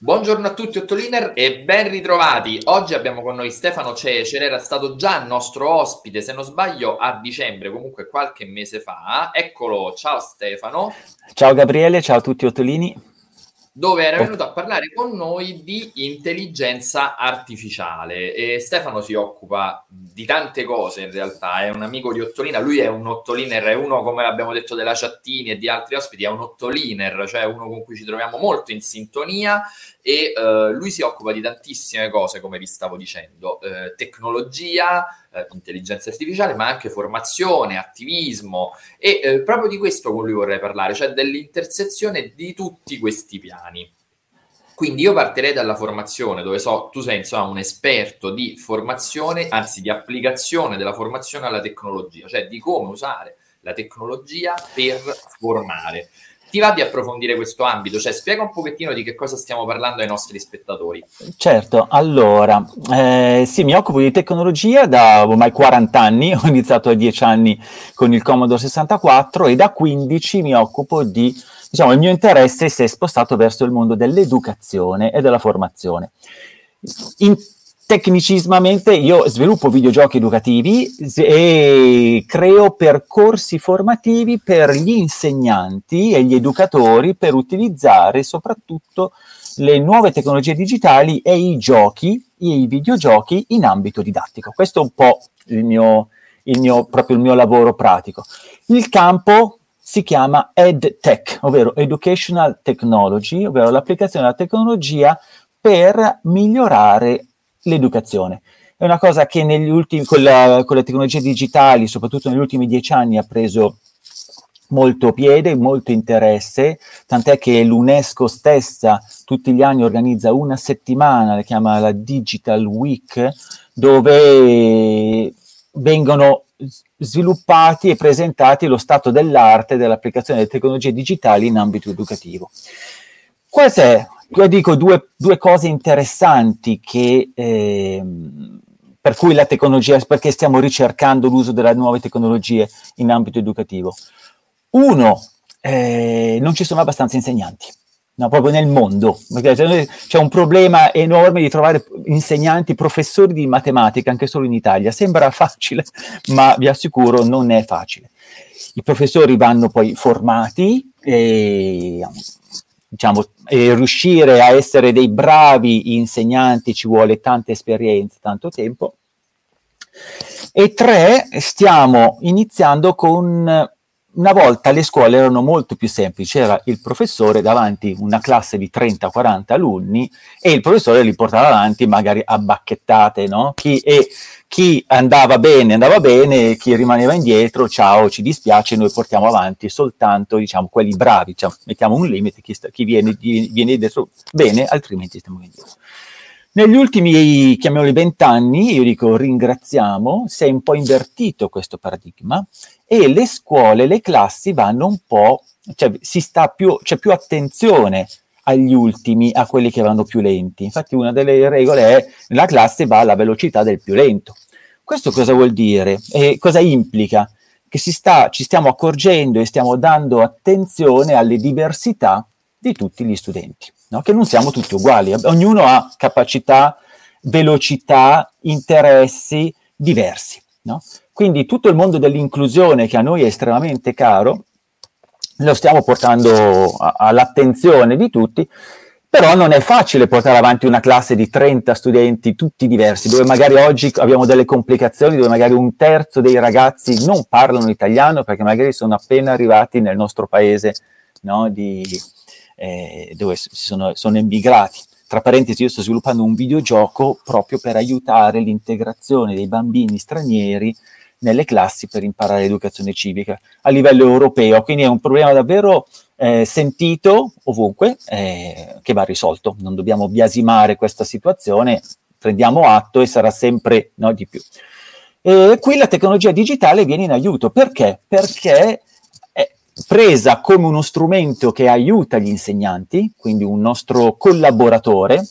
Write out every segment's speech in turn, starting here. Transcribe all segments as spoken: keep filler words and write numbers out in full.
Buongiorno a tutti Ottoliner e ben ritrovati. Oggi abbiamo con noi Stefano Cecere, era stato già nostro ospite, se non sbaglio, a dicembre, comunque qualche mese fa. Eccolo, ciao Stefano. Ciao Gabriele, ciao a tutti Ottolini. Dove era venuto a parlare con noi di intelligenza artificiale. E Stefano si occupa di tante cose in realtà, è un amico di Ottolina, lui è un Ottoliner, è uno, come abbiamo detto, della Chattini e di altri ospiti, è un Ottoliner, cioè uno con cui ci troviamo molto in sintonia e uh, lui si occupa di tantissime cose, come vi stavo dicendo, uh, tecnologia, uh, intelligenza artificiale, ma anche formazione, attivismo e uh, proprio di questo con lui vorrei parlare, cioè dell'intersezione di tutti questi piani. Quindi io partirei dalla formazione, dove so, tu sei insomma un esperto di formazione, anzi di applicazione della formazione alla tecnologia, cioè di come usare la tecnologia per formare. Ti va di approfondire questo ambito? Cioè spiega un pochettino di che cosa stiamo parlando ai nostri spettatori. Certo, allora, eh, sì, mi occupo di tecnologia da ormai quaranta anni, ho iniziato a dieci anni con il Commodore sessantaquattro e da quindici mi occupo di, diciamo, il mio interesse si è spostato verso il mondo dell'educazione e della formazione. In, tecnicismamente io sviluppo videogiochi educativi e creo percorsi formativi per gli insegnanti e gli educatori per utilizzare soprattutto le nuove tecnologie digitali e i giochi, e i videogiochi in ambito didattico. Questo è un po' il mio, il mio, proprio il mio lavoro pratico. Il campo si chiama EdTech, ovvero Educational Technology, ovvero l'applicazione della tecnologia per migliorare l'educazione. È una cosa che negli ultimi, con, la, con le tecnologie digitali, soprattutto negli ultimi dieci anni, ha preso molto piede, molto interesse, tant'è che l'UNESCO stessa tutti gli anni organizza una settimana, la chiama la Digital Week, dove vengono sviluppati e presentati lo stato dell'arte dell'applicazione delle tecnologie digitali in ambito educativo. Queste, io dico, due, due cose interessanti che... Eh, per cui la tecnologia, perché stiamo ricercando l'uso delle nuove tecnologie in ambito educativo. Uno, eh, non ci sono abbastanza insegnanti, no, proprio nel mondo. C'è un problema enorme di trovare insegnanti, professori di matematica, anche solo in Italia. Sembra facile, ma vi assicuro non è facile. I professori vanno poi formati e, diciamo, e riuscire a essere dei bravi insegnanti ci vuole tanta esperienza, tanto tempo. E tre, stiamo iniziando con... Una volta le scuole erano molto più semplici, c'era il professore davanti una classe di trenta quaranta alunni e il professore li portava avanti magari a bacchettate, no? Chi, e chi andava bene andava bene, chi rimaneva indietro, ciao, ci dispiace, noi portiamo avanti soltanto, diciamo, quelli bravi, diciamo, mettiamo un limite, chi, sta, chi viene, viene dietro bene, altrimenti stiamo indietro. Negli ultimi, chiamiamoli vent'anni, io dico ringraziamo, si è un po' invertito questo paradigma e le scuole, le classi vanno un po', cioè si sta più, c'è più attenzione agli ultimi, a quelli che vanno più lenti. Infatti una delle regole è la classe va alla velocità del più lento. Questo cosa vuol dire? E cosa implica? Che si sta, ci stiamo accorgendo e stiamo dando attenzione alle diversità di tutti gli studenti. No? Che non siamo tutti uguali, ognuno ha capacità, velocità, interessi diversi. No? Quindi tutto il mondo dell'inclusione, che a noi è estremamente caro, lo stiamo portando a- all'attenzione di tutti, però non è facile portare avanti una classe di trenta studenti tutti diversi, dove magari oggi abbiamo delle complicazioni, dove magari un terzo dei ragazzi non parlano italiano perché magari sono appena arrivati nel nostro paese, no? di... Eh, dove sono, sono emigrati. Tra parentesi, io sto sviluppando un videogioco proprio per aiutare l'integrazione dei bambini stranieri nelle classi per imparare l'educazione civica a livello europeo, quindi è un problema davvero eh, sentito ovunque, eh, che va risolto. Non dobbiamo biasimare questa situazione, prendiamo atto e sarà sempre, no, di più. E qui la tecnologia digitale viene in aiuto. Perché? Perché presa come uno strumento che aiuta gli insegnanti, quindi un nostro collaboratore,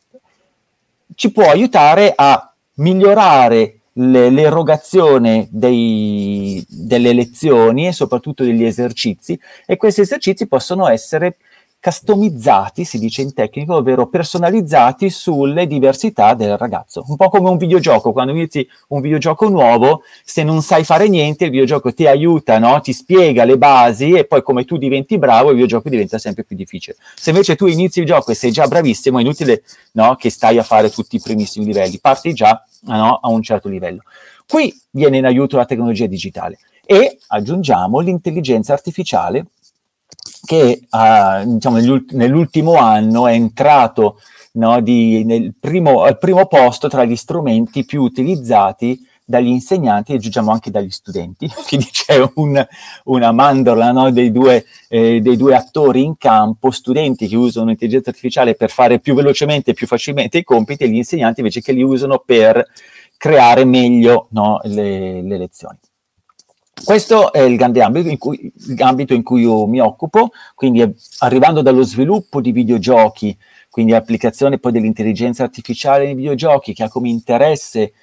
ci può aiutare a migliorare le, l'erogazione dei, delle lezioni e soprattutto degli esercizi, e questi esercizi possono essere customizzati, si dice in tecnico, ovvero personalizzati sulle diversità del ragazzo. Un po' come un videogioco, quando inizi un videogioco nuovo, se non sai fare niente, il videogioco ti aiuta, no? Ti spiega le basi e poi come tu diventi bravo, il videogioco diventa sempre più difficile. Se invece tu inizi il gioco e sei già bravissimo, è inutile, no, che stai a fare tutti i primissimi livelli, parti già, no, a un certo livello. Qui viene in aiuto la tecnologia digitale e aggiungiamo l'intelligenza artificiale che uh, diciamo, nell'ultimo anno è entrato, no, di, nel primo, al primo posto tra gli strumenti più utilizzati dagli insegnanti e aggiungiamo anche dagli studenti. Quindi c'è un, una mandorla, no, dei, due, eh, dei due attori in campo, studenti che usano l'intelligenza artificiale per fare più velocemente e più facilmente i compiti e gli insegnanti invece che li usano per creare meglio, no, le, le lezioni. Questo è il grande ambito in cui, ambito in cui io mi occupo, quindi arrivando dallo sviluppo di videogiochi, quindi l'applicazione poi dell'intelligenza artificiale nei videogiochi, che ha come interesse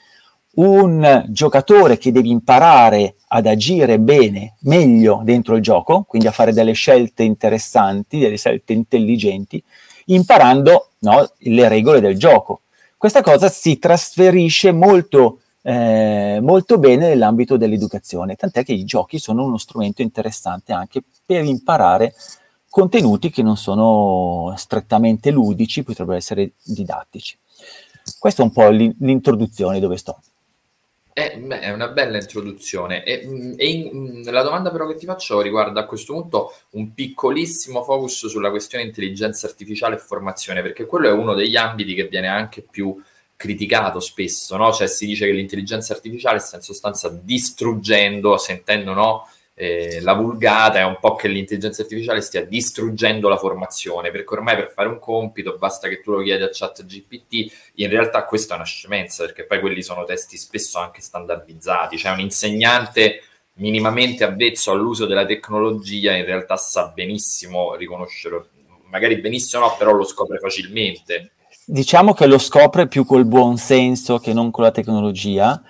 un giocatore che deve imparare ad agire bene, meglio dentro il gioco, quindi a fare delle scelte interessanti, delle scelte intelligenti, imparando, no, le regole del gioco. Questa cosa si trasferisce molto Eh, molto bene nell'ambito dell'educazione, tant'è che i giochi sono uno strumento interessante anche per imparare contenuti che non sono strettamente ludici, potrebbero essere didattici. Questa è un po' l'introduzione dove sto. Eh, beh, è una bella introduzione e, e in, la domanda però che ti faccio riguarda a questo punto un piccolissimo focus sulla questione intelligenza artificiale e formazione, perché quello è uno degli ambiti che viene anche più criticato spesso, no? Cioè si dice che l'intelligenza artificiale sta in sostanza distruggendo, sentendo, no, eh, la vulgata, è un po' che l'intelligenza artificiale stia distruggendo la formazione, perché ormai per fare un compito basta che tu lo chiedi a ChatGPT. In realtà questa è una scemenza, perché poi quelli sono testi spesso anche standardizzati, cioè un insegnante minimamente avvezzo all'uso della tecnologia in realtà sa benissimo riconoscere, magari benissimo no, però lo scopre facilmente. Diciamo che lo scopre più col buon senso che non con la tecnologia.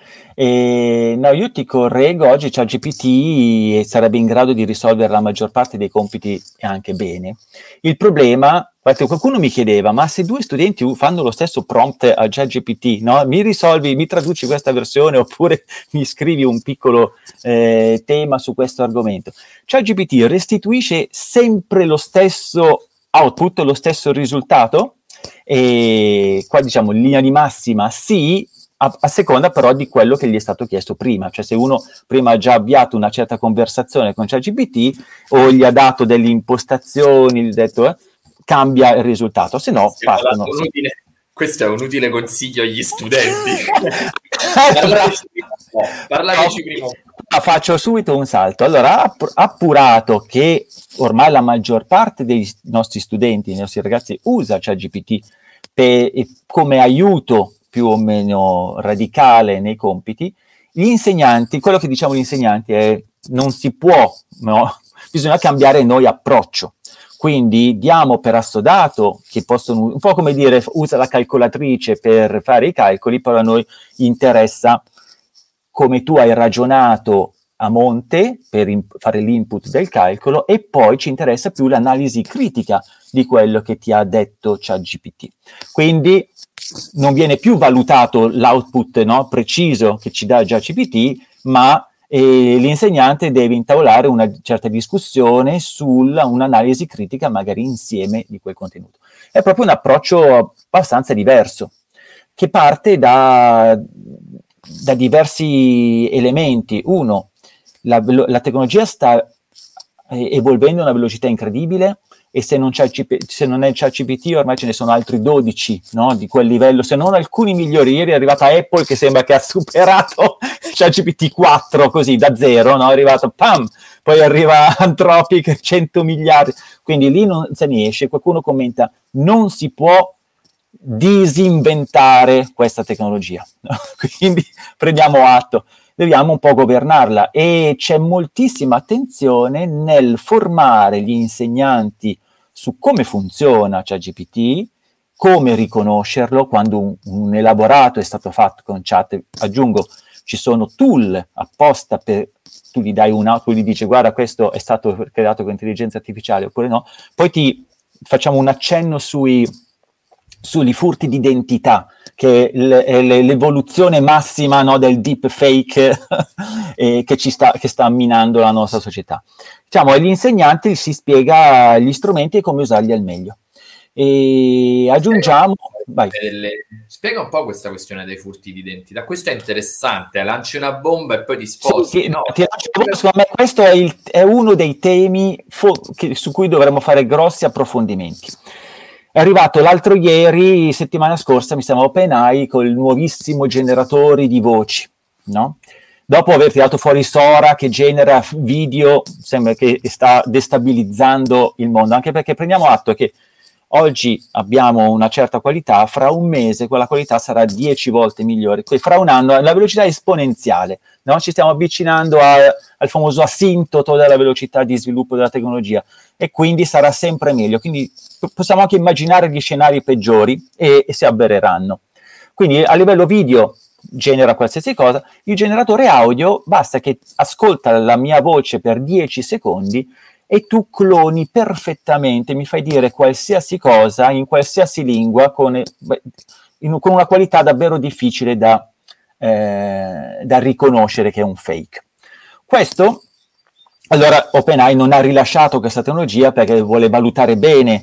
E, no, io ti correggo, oggi ChatGPT sarebbe in grado di risolvere la maggior parte dei compiti e anche bene. Il problema, qualcuno mi chiedeva, ma se due studenti fanno lo stesso prompt a ChatGPT, no? Mi risolvi, mi traduci questa versione oppure mi scrivi un piccolo eh, tema su questo argomento. ChatGPT restituisce sempre lo stesso output, lo stesso risultato? E qua diciamo in linea di massima sì, a, a seconda però di quello che gli è stato chiesto prima, cioè se uno prima ha già avviato una certa conversazione con ChatGPT o gli ha dato delle impostazioni, gli ha detto eh, cambia il risultato, se no partono. Utile, questo è un utile consiglio agli studenti. Parlateci Parlateci prima. Faccio subito un salto. Allora, appurato che ormai la maggior parte dei nostri studenti, dei nostri ragazzi, usa ChatGPT per, come aiuto più o meno radicale nei compiti, gli insegnanti, quello che diciamo gli insegnanti è non si può, no? Bisogna cambiare noi approccio. Quindi diamo per assodato che possono, un po' come dire, usa la calcolatrice per fare i calcoli, però a noi interessa come tu hai ragionato a monte per imp- fare l'input del calcolo e poi ci interessa più l'analisi critica di quello che ti ha detto ChatGPT. Quindi non viene più valutato l'output, no, preciso che ci dà ChatGPT, ma eh, l'insegnante deve intavolare una certa discussione sulla un'analisi critica magari insieme di quel contenuto. È proprio un approccio abbastanza diverso, che parte da... da diversi elementi. Uno, la, la tecnologia sta evolvendo a una velocità incredibile e se non, c'è il C P, se non è il ChatGPT ormai ce ne sono altri dodici, no, di quel livello, se non alcuni migliori. Ieri è arrivata Apple che sembra che ha superato ChatGPT quattro così da zero, no? È arrivato pam, poi arriva Anthropic cento miliardi, quindi lì non se ne esce. Qualcuno commenta non si può disinventare questa tecnologia, no? Quindi prendiamo atto, dobbiamo un po' governarla e c'è moltissima attenzione nel formare gli insegnanti su come funziona ChatGPT, come riconoscerlo quando un, un elaborato è stato fatto con chat. Aggiungo, ci sono tool apposta per, tu gli dai un output, gli dici guarda questo è stato creato con intelligenza artificiale oppure no, poi ti facciamo un accenno sui, sui furti d'identità, che è l'evoluzione massima, no, del deepfake eh, che, ci sta, che sta minando la nostra società. Diciamo, agli insegnanti si spiega gli strumenti e come usarli al meglio. E aggiungiamo... Vai. Delle... Spiega un po' questa questione dei furti di identità. Questo è interessante, lanci una bomba e poi ti sposti. Sì, no? ti, ti, secondo me questo è, il, è uno dei temi fo- che, su cui dovremmo fare grossi approfondimenti. È arrivato l'altro ieri, settimana scorsa, mi sembra OpenAI, con il nuovissimo generatore di voci, no? Dopo aver tirato fuori Sora che genera video, sembra che sta destabilizzando il mondo, anche perché prendiamo atto che oggi abbiamo una certa qualità, fra un mese quella qualità sarà dieci volte migliore, poi fra un anno la velocità è esponenziale, no? Ci stiamo avvicinando a, al famoso asintoto della velocità di sviluppo della tecnologia e quindi sarà sempre meglio, quindi possiamo anche immaginare gli scenari peggiori e, e si avvereranno. Quindi a livello video genera qualsiasi cosa, il generatore audio basta che ascolta la mia voce per dieci secondi e tu cloni perfettamente, mi fai dire qualsiasi cosa in qualsiasi lingua con, in, con una qualità davvero difficile da, eh, da riconoscere che è un fake. Questo, allora OpenAI non ha rilasciato questa tecnologia perché vuole valutare bene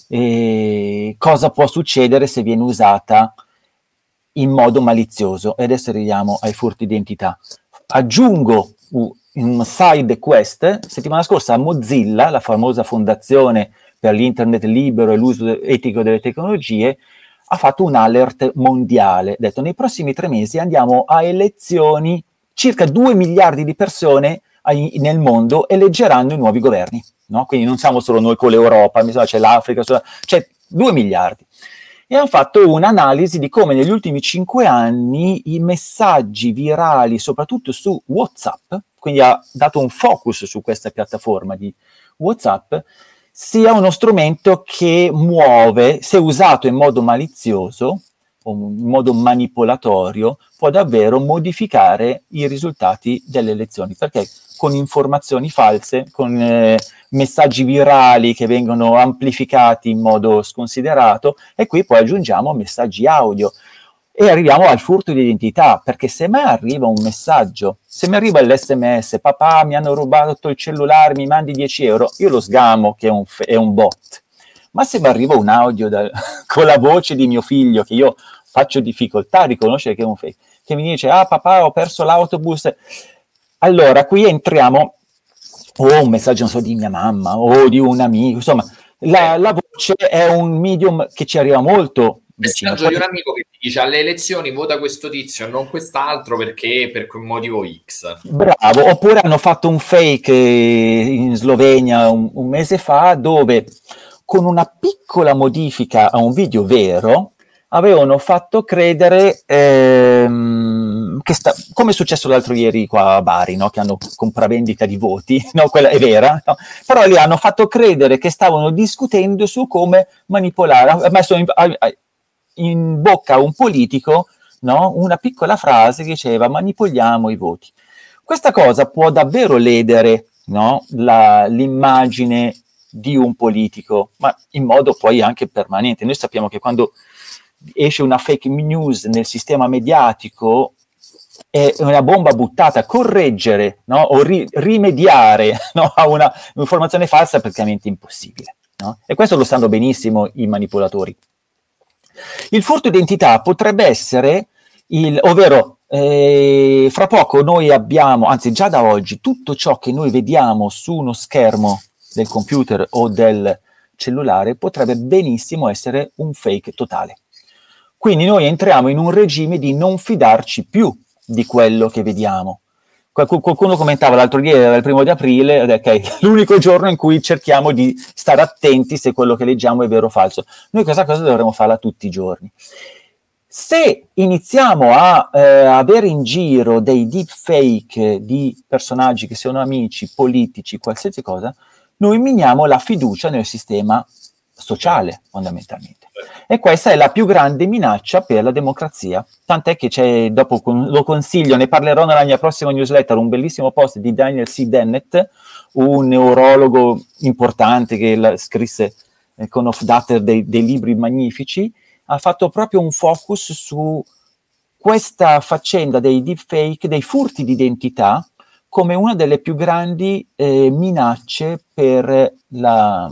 eh, cosa può succedere se viene usata in modo malizioso. E adesso arriviamo ai furti d'identità. Aggiungo uh, un side quest, settimana scorsa Mozilla, la famosa fondazione per l'internet libero e l'uso etico delle tecnologie, ha fatto un alert mondiale, ha detto nei prossimi tre mesi andiamo a elezioni, circa due miliardi di persone nel mondo eleggeranno i nuovi governi, no? Quindi non siamo solo noi con l'Europa, c'è l'Africa, c'è due miliardi. E hanno fatto un'analisi di come negli ultimi cinque anni i messaggi virali, soprattutto su WhatsApp, quindi ha dato un focus su questa piattaforma di WhatsApp, sia uno strumento che muove, se usato in modo malizioso o in modo manipolatorio, può davvero modificare i risultati delle elezioni, perché con informazioni false, con eh, messaggi virali che vengono amplificati in modo sconsiderato, e qui poi aggiungiamo messaggi audio e arriviamo al furto di identità, perché se mi arriva un messaggio, se mi arriva l'esse emme esse, papà mi hanno rubato il cellulare, mi mandi dieci euro, io lo sgamo che è un, è un bot, ma se mi arriva un audio da, con la voce di mio figlio, che io faccio difficoltà a riconoscere che è un fake, che mi dice, ah papà ho perso l'autobus, allora qui entriamo, o un messaggio, non so, di mia mamma, o di un amico, insomma, la, la voce è un medium che ci arriva molto vicino. Messaggio di un amico che ti dice alle elezioni vota questo tizio e non quest'altro perché per quel motivo X. Bravo, oppure hanno fatto un fake in Slovenia un, un mese fa dove con una piccola modifica a un video vero avevano fatto credere ehm, che sta, come è successo l'altro ieri qua a Bari, no? Che hanno compravendita di voti, no? Quella è vera, no? Però lì hanno fatto credere che stavano discutendo su come manipolare, ha messo in, in bocca a un politico, no? Una piccola frase che diceva manipoliamo i voti. Questa cosa può davvero ledere, no? La, l'immagine di un politico, ma in modo poi anche permanente. Noi sappiamo che quando esce una fake news nel sistema mediatico è una bomba buttata, correggere, no? O ri- rimediare, no? A una informazione falsa è praticamente impossibile, no? E questo lo sanno benissimo i manipolatori. Il furto d'identità potrebbe essere, il, ovvero eh, fra poco noi abbiamo, anzi già da oggi, tutto ciò che noi vediamo su uno schermo del computer o del cellulare potrebbe benissimo essere un fake totale. Quindi noi entriamo in un regime di non fidarci più di quello che vediamo. Qualcuno commentava l'altro ieri, era il primo di aprile, ok, l'unico giorno in cui cerchiamo di stare attenti se quello che leggiamo è vero o falso. Noi questa cosa dovremmo farla tutti i giorni. Se iniziamo a eh, avere in giro dei deepfake di personaggi che siano amici, politici, qualsiasi cosa, noi miniamo la fiducia nel sistema sociale, fondamentalmente. E questa è la più grande minaccia per la democrazia. Tant'è che c'è, dopo lo consiglio, ne parlerò nella mia prossima newsletter, un bellissimo post di Daniel C. Dennett, un neurologo importante che la, scrisse eh, con Hofstadter dei, dei libri magnifici, ha fatto proprio un focus su questa faccenda dei deepfake, dei furti di identità, come una delle più grandi eh, minacce per la,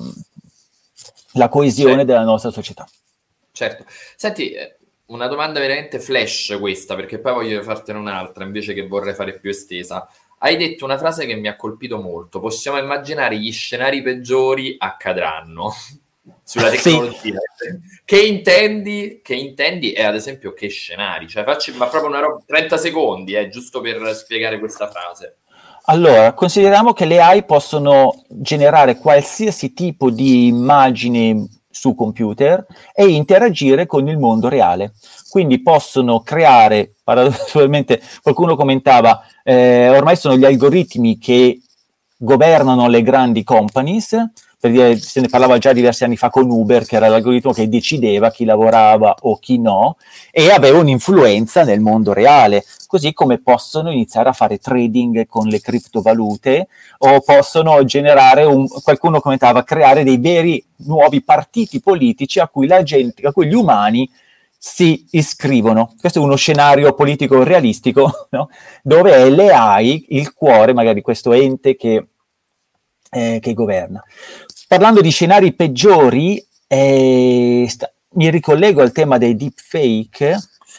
la coesione certo. della nostra società. Certo. Senti, una domanda veramente flash questa, perché poi voglio fartene un'altra invece che vorrei fare più estesa. Hai detto una frase che mi ha colpito molto: possiamo immaginare gli scenari peggiori accadranno sulla tecnologia. Sì. Che intendi? Che intendi e ad esempio che scenari? Cioè, facci ma proprio una roba, trenta secondi, eh, giusto per spiegare questa frase. Allora, consideriamo che le A I possono generare qualsiasi tipo di immagine su computer e interagire con il mondo reale. Quindi possono creare, paradossalmente, qualcuno commentava, eh, ormai sono gli algoritmi che governano le grandi companies, per dire, se ne parlava già diversi anni fa con Uber, che era l'algoritmo che decideva chi lavorava o chi no, e aveva un'influenza nel mondo reale, così come possono iniziare a fare trading con le criptovalute, o possono generare, un, qualcuno commentava, creare dei veri nuovi partiti politici a cui la gente, a cui gli umani si iscrivono. Questo è uno scenario politico realistico, no? Dove è le A I il cuore, magari questo ente che, eh, che governa. Parlando di scenari peggiori, eh, sta, mi ricollego al tema dei deepfake,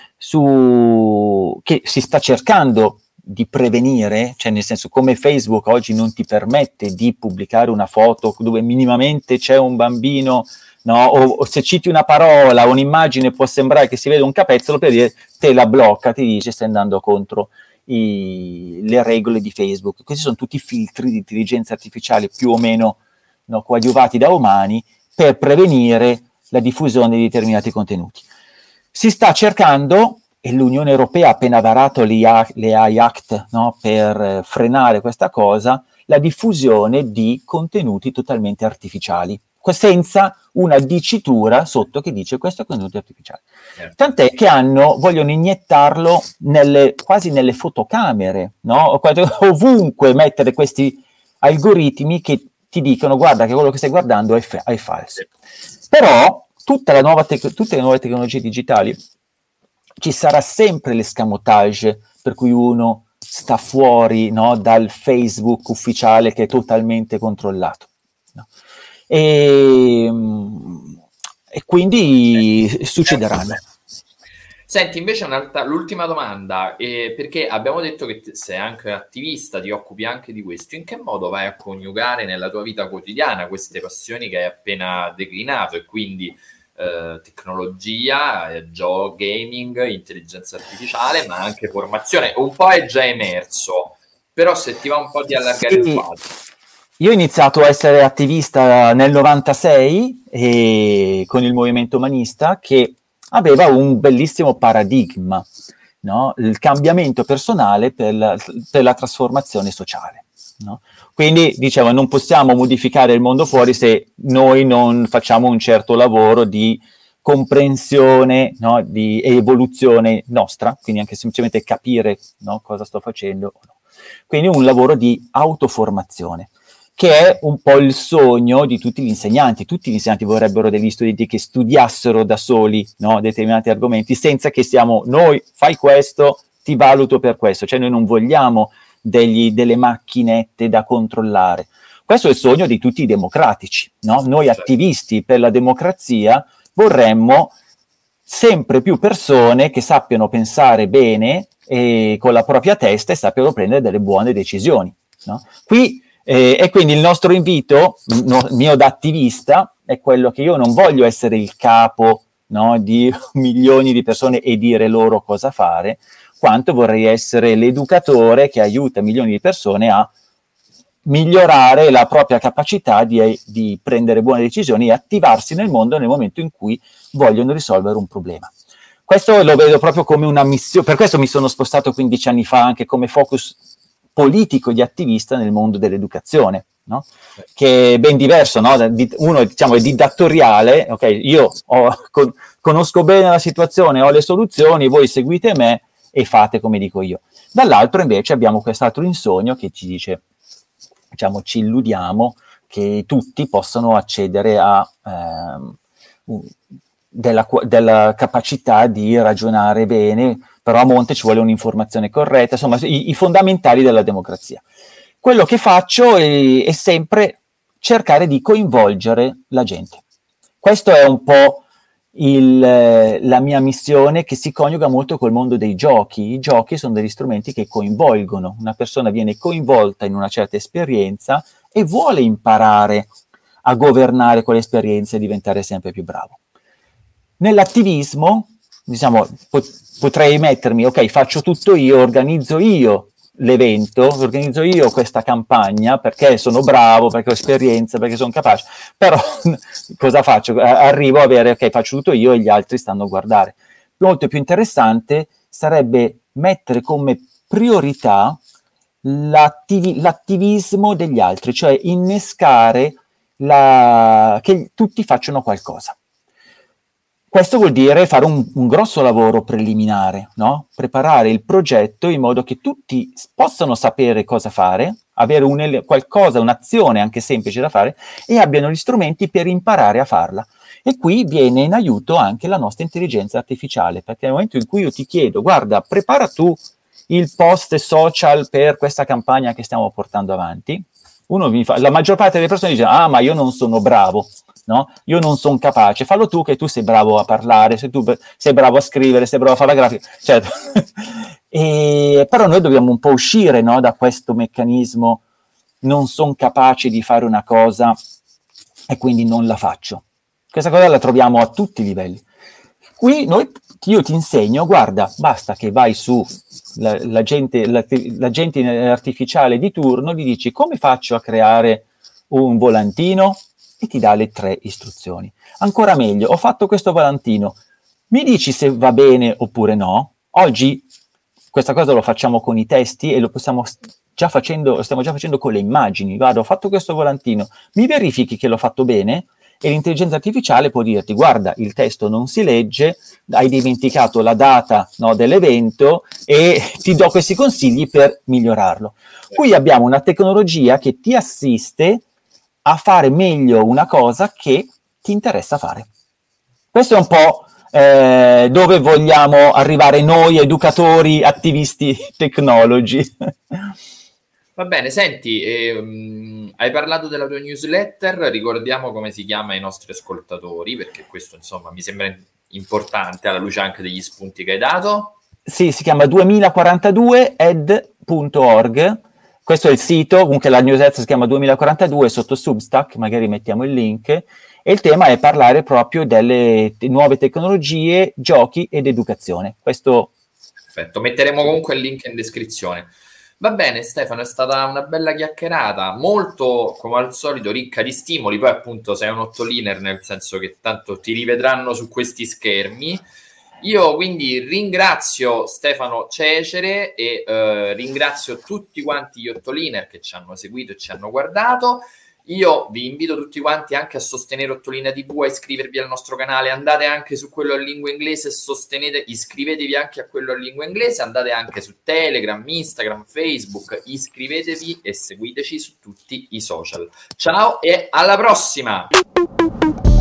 su, che si sta cercando di prevenire, cioè nel senso, come Facebook oggi non ti permette di pubblicare una foto dove minimamente c'è un bambino, no? o, o se citi una parola, un'immagine può sembrare che si vede un capezzolo, per dire, te la blocca, ti dice stai andando contro i, le regole di Facebook. Questi sono tutti filtri di intelligenza artificiale più o meno, no, coadiuvati da umani per prevenire la diffusione di determinati contenuti. Si sta cercando, e l'Unione Europea ha appena varato le A I Act, no, per eh, frenare questa cosa, la diffusione di contenuti totalmente artificiali, senza una dicitura sotto che dice questo è contenuto artificiale. Tant'è che hanno, vogliono iniettarlo nelle, quasi nelle fotocamere, no? Ovunque mettere questi algoritmi che ti dicono guarda che quello che stai guardando è, f- è falso. Però tutta la nuova tec- tutte le nuove tecnologie digitali ci sarà sempre l'escamotage per cui uno sta fuori, no, dal Facebook ufficiale che è totalmente controllato. No? E, e quindi succederanno. Senti, invece un'altra, l'ultima domanda, eh, perché abbiamo detto che sei anche attivista, ti occupi anche di questo, in che modo vai a coniugare nella tua vita quotidiana queste passioni che hai appena declinato, e quindi eh, tecnologia, eh, gioco, gaming, intelligenza artificiale, ma anche formazione? Un po' è già emerso, però se ti va un po' di allargare sì. il quadro. Io ho iniziato a essere attivista nel novantasei e con il movimento umanista, che aveva un bellissimo paradigma, no? Il cambiamento personale per la, per la trasformazione sociale. No? Quindi dicevo, non possiamo modificare il mondo fuori se noi non facciamo un certo lavoro di comprensione, no? Di evoluzione nostra, quindi anche semplicemente capire, no? Cosa sto facendo. Quindi un lavoro di autoformazione, che è un po' il sogno di tutti gli insegnanti. Tutti gli insegnanti vorrebbero degli studenti che studiassero da soli, no, determinati argomenti, senza che siamo noi, fai questo, ti valuto per questo. Cioè noi non vogliamo degli, delle macchinette da controllare. Questo è il sogno di tutti i democratici, no? Noi attivisti per la democrazia vorremmo sempre più persone che sappiano pensare bene e con la propria testa e sappiano prendere delle buone decisioni, no? Qui Eh, e quindi il nostro invito, no, mio da attivista, è quello che io non voglio essere il capo, no, di milioni di persone e dire loro cosa fare, quanto vorrei essere l'educatore che aiuta milioni di persone a migliorare la propria capacità di, di prendere buone decisioni e attivarsi nel mondo nel momento in cui vogliono risolvere un problema. Questo lo vedo proprio come una missione, per questo mi sono spostato quindici anni fa anche come focus politico di attivista nel mondo dell'educazione, no? Che è ben diverso, no? Uno, diciamo, è dittatoriale, ok, io ho, con, conosco bene la situazione, ho le soluzioni, voi seguite me e fate come dico io. Dall'altro invece abbiamo quest'altro insogno che ci dice, diciamo, ci illudiamo che tutti possano accedere a eh, della, della capacità di ragionare bene, però a monte ci vuole un'informazione corretta, insomma i, i fondamentali della democrazia. Quello che faccio è, è sempre cercare di coinvolgere la gente. Questo è un po' il, la mia missione, che si coniuga molto col mondo dei giochi. I giochi sono degli strumenti che coinvolgono, una persona viene coinvolta in una certa esperienza e vuole imparare a governare quell'esperienza e diventare sempre più bravo. Nell'attivismo, diciamo, pot- potrei mettermi, ok, faccio tutto io, organizzo io l'evento, organizzo io questa campagna perché sono bravo, perché ho esperienza, perché sono capace, però cosa faccio? Arrivo a avere, ok, faccio tutto io e gli altri stanno a guardare. Molto più interessante sarebbe mettere come priorità l'attivi- l'attivismo degli altri, cioè innescare la... che tutti facciano qualcosa. Questo vuol dire fare un, un grosso lavoro preliminare, no? Preparare il progetto in modo che tutti possano sapere cosa fare, avere un, qualcosa, un'azione anche semplice da fare, e abbiano gli strumenti per imparare a farla. E qui viene in aiuto anche la nostra intelligenza artificiale, perché nel momento in cui io ti chiedo, guarda, prepara tu il post social per questa campagna che stiamo portando avanti, uno mi fa, la maggior parte delle persone dice, ah, ma io non sono bravo. No? Io non sono capace, fallo tu che tu sei bravo a parlare, sei, tu, sei bravo a scrivere, sei bravo a fare la grafica, certo. E, però noi dobbiamo un po' uscire, no, da questo meccanismo, non sono capace di fare una cosa e quindi non la faccio. Questa cosa la troviamo a tutti i livelli. Qui noi, io ti insegno, guarda, basta che vai su la, la gente, la, l'agente artificiale di turno, gli dici come faccio a creare un volantino? E ti dà le tre istruzioni. Ancora meglio, ho fatto questo volantino, mi dici se va bene oppure no? Oggi questa cosa lo facciamo con i testi e lo possiamo già facendo, lo stiamo già facendo con le immagini. Guarda, ho fatto questo volantino, mi verifichi che l'ho fatto bene? E l'intelligenza artificiale può dirti, guarda, il testo non si legge, hai dimenticato la data, no, dell'evento e ti do questi consigli per migliorarlo. Qui abbiamo una tecnologia che ti assiste a fare meglio una cosa che ti interessa fare. Questo è un po' eh, dove vogliamo arrivare noi, educatori, attivisti, technology. Va bene, senti, ehm, hai parlato della tua newsletter, ricordiamo come si chiama ai nostri ascoltatori, perché questo insomma mi sembra importante alla luce anche degli spunti che hai dato. Sì, si chiama duemilaquarantadue ed punto org. Questo è il sito, comunque la newsletter si chiama duemilaquarantadue sotto Substack, magari mettiamo il link, e il tema è parlare proprio delle te- nuove tecnologie, giochi ed educazione. Questo... Perfetto, metteremo comunque il link in descrizione. Va bene Stefano, è stata una bella chiacchierata, molto come al solito ricca di stimoli, poi appunto sei un ottoliner nel senso che tanto ti rivedranno su questi schermi. Io quindi ringrazio Stefano Cecere e eh, ringrazio tutti quanti gli ottoliner che ci hanno seguito e ci hanno guardato. Io vi invito tutti quanti anche a sostenere Ottolina tivù, a iscrivervi al nostro canale, andate anche su quello in lingua inglese e sostenete, iscrivetevi anche a quello in lingua inglese, andate anche su Telegram, Instagram, Facebook, iscrivetevi e seguiteci su tutti i social. Ciao e alla prossima!